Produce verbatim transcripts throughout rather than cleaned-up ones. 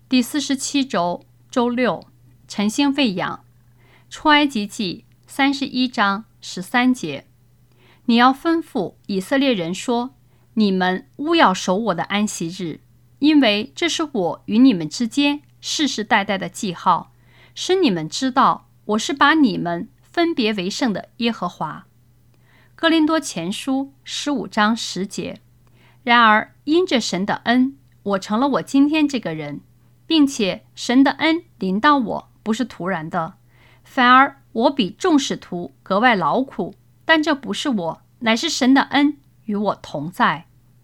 第四十七周周六，晨星喂养。出埃及记三十一章十三节，你要吩咐以色列人说，你们务要守我的安息日，因为这是我与你们之间世世代代的记号，使你们知道我是把你们分别为圣的耶和华。哥林多前书十五章十节，然而因着神的恩，我成了我今天这个人，并且神的恩临到我不是突然的，反而我比众使徒格外劳苦，但这不是我，乃是神的恩与我同在。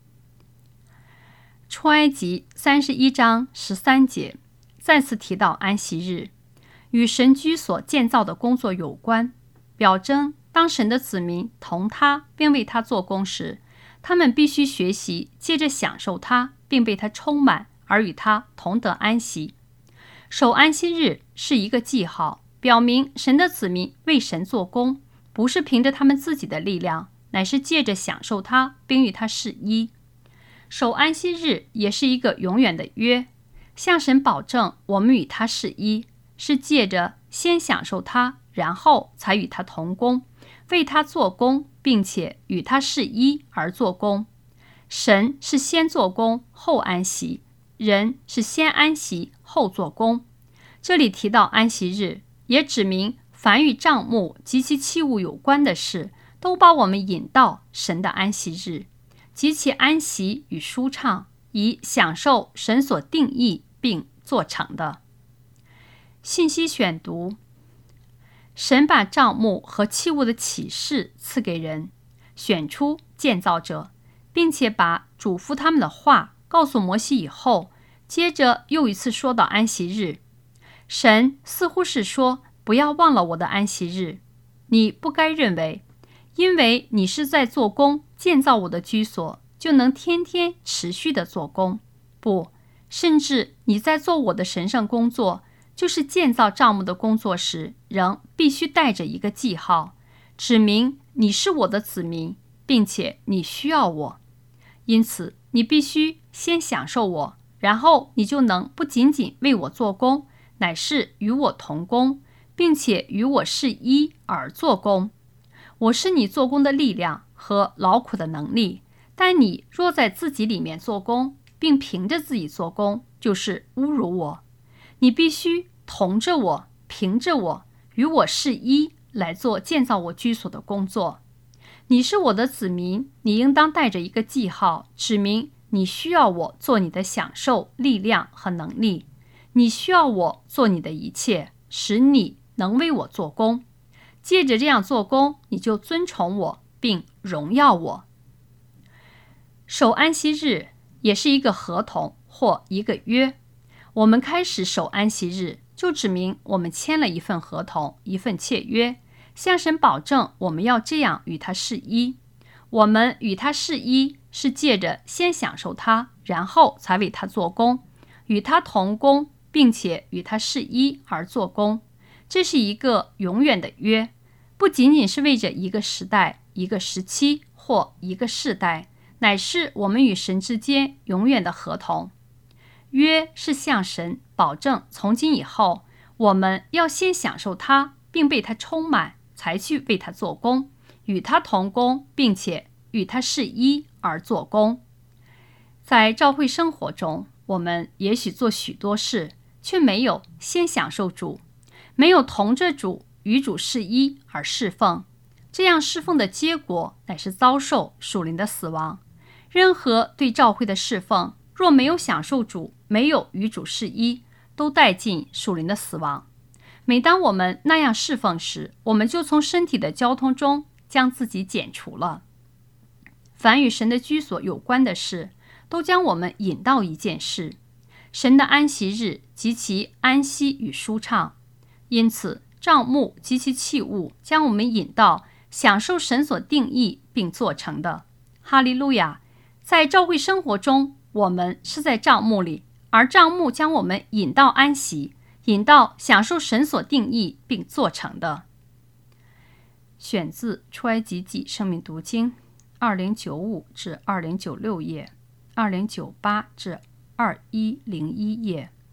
出埃及三十一章十三节再次提到安息日，与神居所建造的工作有关，表征当神的子民同他并为他做工时，他们必须学习借着享受他并被他充满而与他同得安息。守安息日是一个记号，表明神的子民为神做工，不是凭着他们自己的力量，乃是借着享受他并与他是一。守安息日也是一个永远的约，向神保证我们与他是一，是借着先享受他，然后才与他同工，为他做工，并且与他是一而做工。神是先做工后安息，人是先安息后做工。这里提到安息日，也指明凡与帐幕及其器物有关的事，都把我们引到神的安息日，及其安息与舒畅，以享受神所定义并做成的。信息选读：神把帐幕和器物的启示赐给人，选出建造者，并且把嘱咐他们的话告诉摩西以后，接着又一次说到安息日。神似乎是说，不要忘了我的安息日，你不该认为因为你是在做工建造我的居所，就能天天持续的做工。不，甚至你在做我的神圣工作，就是建造帐幕的工作时，仍必须带着一个记号，指明你是我的子民，并且你需要我。因此你必须先享受我，然后你就能不仅仅为我做工，乃是与我同工，并且与我是一而做工。我是你做工的力量和劳苦的能力，但你若在自己里面做工，并凭着自己做工，就是侮辱我。你必须同着我，凭着我，与我是一来做建造我居所的工作。你是我的子民，你应当带着一个记号，指明你需要我做你的享受、力量和能力。你需要我做你的一切，使你能为我做工。借着这样做工，你就尊崇我，并荣耀我。守安息日也是一个合同或一个约。我们开始守安息日，就指明我们签了一份合同，一份契约，向神保证我们要这样与他是一。我们与他是一，是借着先享受他，然后才为他做工，与他同工，并且与他是一而做工。这是一个永远的约，不仅仅是为着一个时代、一个时期或一个世代，乃是我们与神之间永远的合同。约是向神保证从今以后，我们要先享受他，并被他充满，才去为他做工，与他同工，并且与他是一而做工。在教会生活中，我们也许做许多事，却没有先享受主，没有同着主与主是一而侍奉。这样侍奉的结果乃是遭受属灵的死亡。任何对教会的侍奉，若没有享受主，没有与主是一，都带进属灵的死亡。每当我们那样侍奉时，我们就从身体的交通中将自己剪除了。凡与神的居所有关的事，都将我们引到一件事：神的安息日及其安息与舒畅。因此帐幕及其器物将我们引到享受神所定义并做成的。哈利路亚！在教会生活中，我们是在帐幕里，而帐幕将我们引到安息，引到享受神所定义并做成的。选自出埃及记生命读经二零九五至二零九六页，二零九八至二一零一页。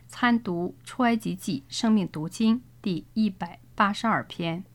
参读出埃及记生命读经第一百八十二篇。